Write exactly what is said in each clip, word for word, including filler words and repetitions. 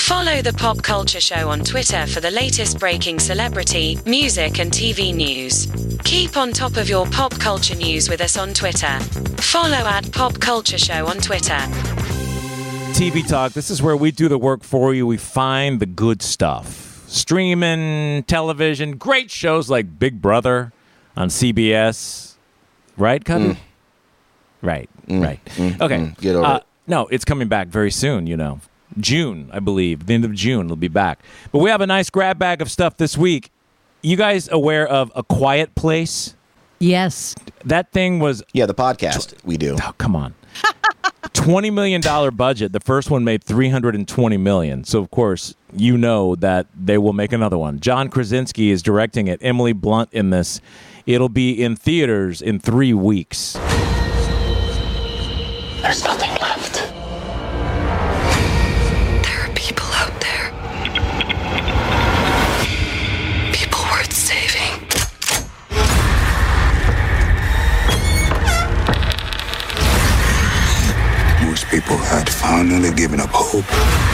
Follow The Pop Culture Show on Twitter for the latest breaking celebrity, music, and T V news. Keep on top of your pop culture news with us on Twitter. Follow at Pop Culture Show on Twitter. T V Talk, this is where we do the work for you. We find the good stuff. Streaming, television, great shows like Big Brother on C B S. Right, Cubby? Mm. Right, Mm. right. Mm. Okay. Mm. Get over uh, it. No, it's coming back very soon, you know. June, I believe. The end of June, it'll be back. But we have a nice grab bag of stuff this week. You guys aware of A Quiet Place? Yes. That thing was... Yeah, the podcast. We do. Oh, come on. twenty million dollars budget. The first one made three hundred twenty million dollars. So, of course, you know that they will make another one. John Krasinski is directing it. Emily Blunt in this. It'll be in theaters in three weeks. There's nothing left. There are people out there. People worth saving. Most people had finally given up hope.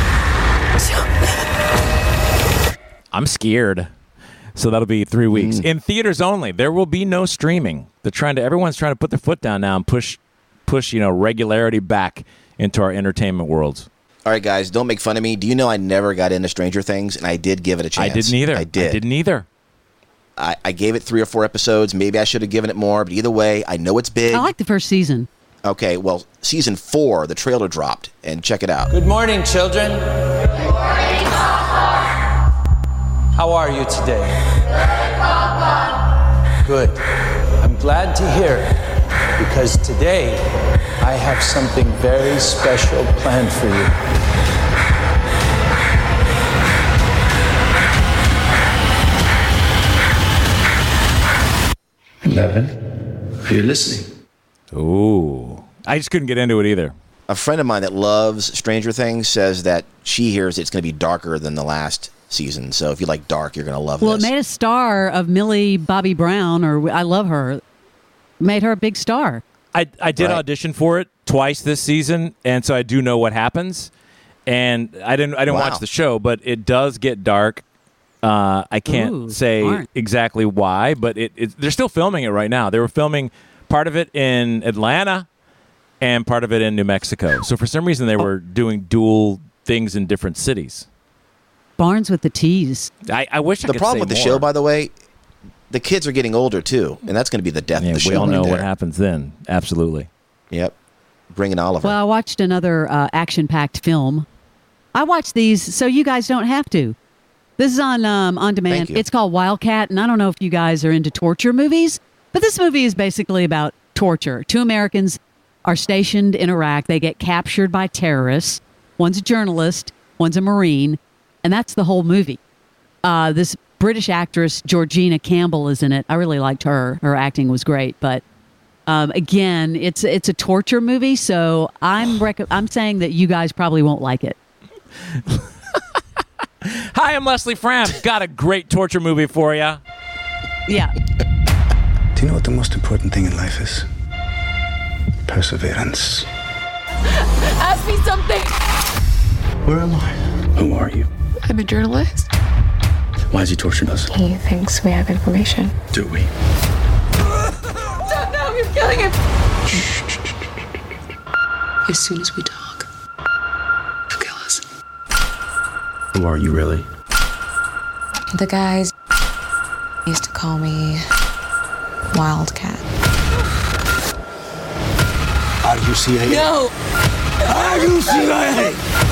I'm scared. So that'll be three weeks. Mm. In theaters only. There will be no streaming. They're trying to everyone's trying to put their foot down now and push push, you know, regularity back into our entertainment worlds. All right, guys, don't make fun of me. Do you know I never got into Stranger Things, and I did give it a chance. I didn't either. I did. I didn't either. I, I gave it three or four episodes. Maybe I should have given it more, but either way, I know it's big. I like the first season. Okay, well, season four, the trailer dropped, and check it out. Good morning, children. Good morning, Papa. How are you today? Good, Papa. Good. I'm glad to hear it, because today I have something very special planned for you. Eleven. Are you listening? Ooh. I just couldn't get into it either. A friend of mine that loves Stranger Things says that she hears it's going to be darker than the last season. So if you like dark, you're going to love Well, this. it made a star of Millie Bobby Brown, or I love her. Made her a big star. I, I did Right. audition for it twice this season, and so I do know what happens. And I didn't I didn't Wow. watch the show, but it does get dark. Uh, I can't Ooh, say smart. exactly why, but it, it they're still filming it right now. They were filming part of it in Atlanta and part of it in New Mexico. So for some reason, they were doing dual things in different cities. Barnes with the T's. I, I wish I the could problem say with the more. show, by the way, the kids are getting older too, and that's going to be the death Yeah, of the show. we all right know there. what happens then. Absolutely. Yep. Bringing Oliver. Well, I watched another uh, action-packed film. I watched these so you guys don't have to. This is on um, on demand. Thank you. It's called Wildcat, and I don't know if you guys are into torture movies, but this movie is basically about torture. Two Americans are stationed in Iraq. They get captured by terrorists. One's a journalist, one's a Marine, and that's the whole movie. Uh, this British actress, Georgina Campbell, is in it. I really liked her. Her acting was great, but um, again, it's it's a torture movie, so I'm rec- I'm saying that you guys probably won't like it. Hi, I'm Leslie Fram. Got a great torture movie for you. Yeah. Do you know what the most important thing in life is? Perseverance. Ask me something. Where am I? Who are you? I'm a journalist. Why is he torturing us? He thinks we have information. Do we? Don't know, you're killing him. As soon as we talk, he'll kill us. Who are you really? The guys used to call me Wildcat. Are you C I A? No! Are you C I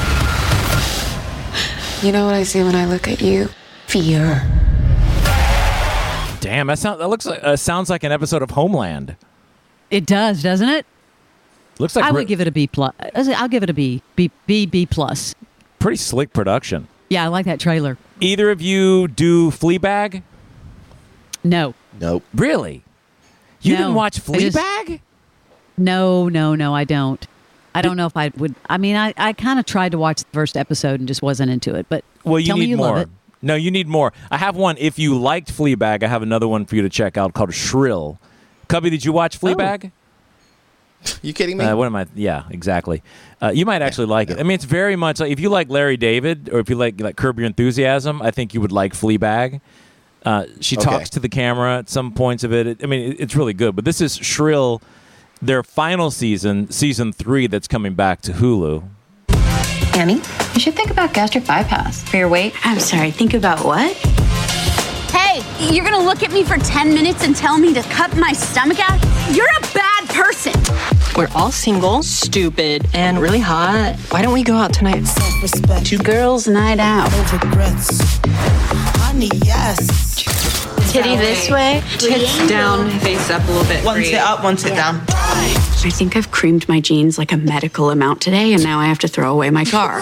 A? You know what I see when I look at you? Fear. Damn, that sounds that looks like uh, sounds like an episode of Homeland. It does, doesn't it? Looks like I re- would give it a B plus. I'll give it a B. B, B, B plus. pretty slick production. Yeah, I like that trailer. Either of you do Fleabag? No. Nope. Really? You No, didn't watch I just- Fleabag? No, no, no, I don't. I don't know if I would. I mean, I, I kind of tried to watch the first episode and just wasn't into it. But Well, you tell need me you more. love it. No, you need more. I have one. If you liked Fleabag, I have another one for you to check out called Shrill. Cubby, did you watch Fleabag? You kidding me? Uh, what am I? Yeah, exactly. Uh, you might actually like it. I mean, it's very much like if you like Larry David or if you like like Curb Your Enthusiasm, I think you would like Fleabag. Uh, she Okay. talks to the camera at some points of it. it I mean, it, it's really good. But this is Shrill, their final season, season three, that's coming back to Hulu. Annie, you should think about gastric bypass for your weight. I'm sorry, think about what? Hey, you're gonna look at me for ten minutes and tell me to cut my stomach out? You're a bad person. We're all single, stupid, and really hot. Why don't we go out tonight? Self-respect. Two girls night out. Honey, yes. Titty this way. Tits down, face up a little bit. One Breathe. sit up, one sit down. I think I've creamed my jeans like a medical amount today, and now I have to throw away my car.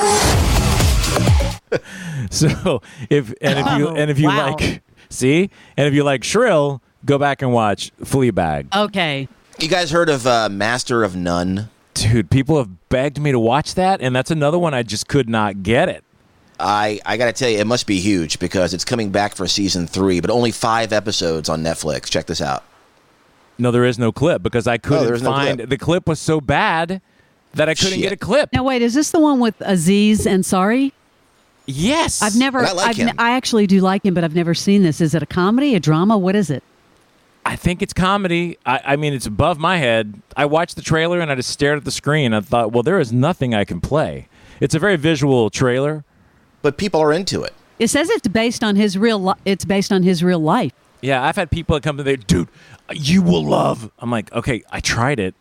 So if and if you Oh, and if you wow. like, see, and if you like Shrill, go back and watch Fleabag. Okay. You guys heard of uh, Master of None? Dude, people have begged me to watch that, and that's another one I just could not get it. I, I got to tell you, it must be huge because it's coming back for season three, but only five episodes on Netflix. Check this out. No, there is no clip because I couldn't there's no find clip. the clip was so bad that I couldn't Shit. get a clip. Now wait, is this the one with Aziz Ansari? Yes, I've never. And I like I've him. ne- I actually do like him, but I've never seen this. Is it a comedy, a drama? What is it? I think it's comedy. I, I mean, it's above my head. I watched the trailer and I just stared at the screen. I thought, well, there is nothing I can play. It's a very visual trailer. But people are into it. It says it's based on his real. Li- it's based on his real life. Yeah, I've had people that come to there, dude, you will love. I'm like, okay, I tried it.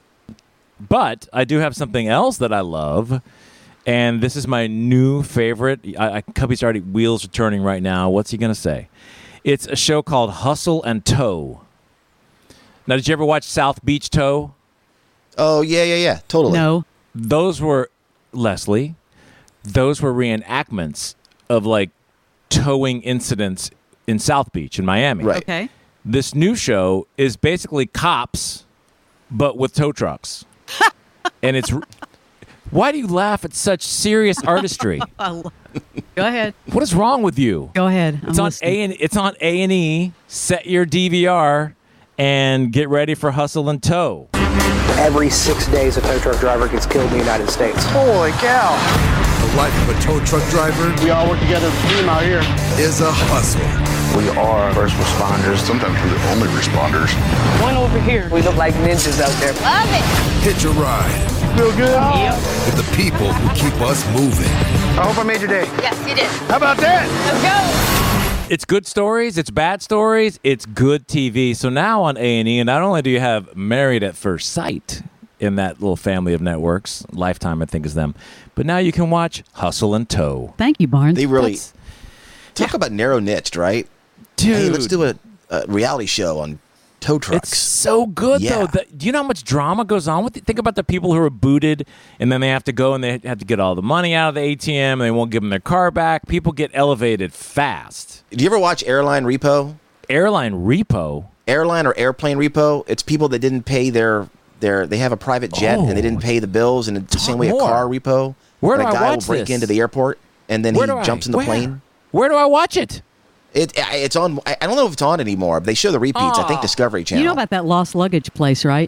But I do have something else that I love. And this is my new favorite. I, I Cubby's already wheels are turning right now. What's he going to say? It's a show called Hustle and Tow. Now, did you ever watch South Beach Tow? Oh, yeah, yeah, yeah. Totally. No. Those were, Leslie, those were reenactments of like towing incidents in South Beach in Miami. Right. Okay. This new show is basically cops, but with tow trucks. And it's. Why do you laugh at such serious artistry? Go ahead. What is wrong with you? Go ahead. It's I'm on listening. A and it's on A and E. Set your D V R and get ready for Hustle and Tow. Every six days, a tow truck driver gets killed in the United States. Holy cow. The life of a tow truck driver. We all work together as a team out here. Is a hustle. We are first responders. Sometimes we're the only responders. One over here. We look like ninjas out there. Love it. Hitch a ride. Feel good? Yep. With the people who keep us moving. I hope I made your day. Yes, you did. How about that? Let's go. It's good stories. It's bad stories. It's good T V. So now on A and E, and not only do you have Married at First Sight in that little family of networks, Lifetime I think is them, but now you can watch Hustle and Tow. Thank you, Barnes. They really That's- talk about narrow niched, right? Dude, Hey, let's do a, a reality show on tow trucks. it's so good Yeah. though. The, do you know how much drama goes on with it? Think about the people who are booted, and then they have to go and they have to get all the money out of the A T M, and they won't give them their car back. People get elevated fast. Do you ever watch Airline Repo? Airline Repo. Airline or Airplane Repo? It's people that didn't pay their their. They have a private jet Oh. and they didn't pay the bills, and it's the same way a more. car repo. Where and do a I guy watch will break this? into the airport and then Where he do I- jumps in the where? plane. Where do I watch it? It it's on. I I don't know if it's on anymore, but they show the repeats. I think Oh. Discovery Channel. You know about that lost luggage place, right?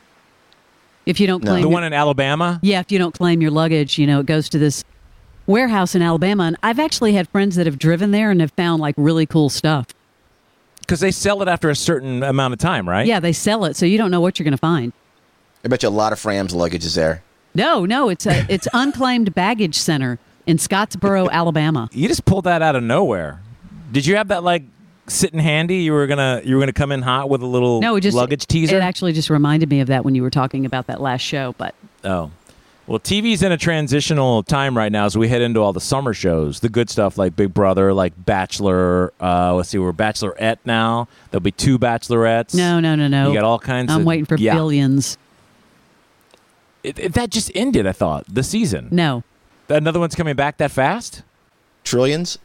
If you don't No. claim The your- one in Alabama? yeah, if you don't claim your luggage, you know, it goes to this warehouse in Alabama. And I've actually had friends that have driven there and have found like really cool stuff. Because they sell it after a certain amount of time, right? Yeah, they sell it, so you don't know what you're going to find. I bet you a lot of Fram's luggage is there. No, no, it's a it's unclaimed baggage center in Scottsboro, Alabama. You just pulled that out of nowhere. Did you have that like sitting handy? You were gonna you were gonna come in hot with a little No, it just luggage teaser. It actually just reminded me of that when you were talking about that last show. But Oh. Well, T V's in a transitional time right now as we head into all the summer shows. The good stuff like Big Brother, like Bachelor. Uh, let's see, we're Bachelorette now. There'll be two Bachelorettes. no, no, no, no. You got all kinds I'm of... waiting for yeah. billions. It, it- that just ended, I thought, the season. No. Another one's coming back that fast? Trillions?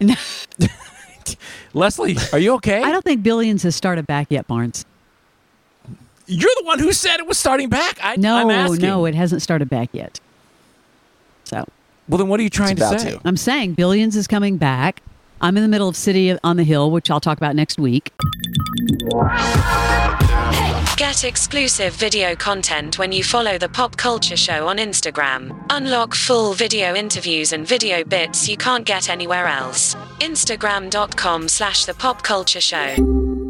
Leslie, are you okay? I don't think billions has started back yet, Barnes. You're the one who said it was starting back. I, No, I'm asking. no, it hasn't started back yet. So Well, then what are you trying It's to about say? to. I'm saying billions is coming back. I'm in the middle of City on the Hill, which I'll talk about next week. Get exclusive video content when you follow The Pop Culture Show on Instagram. Unlock full video interviews and video bits you can't get anywhere else. Instagram dot com slash The Pop Culture Show.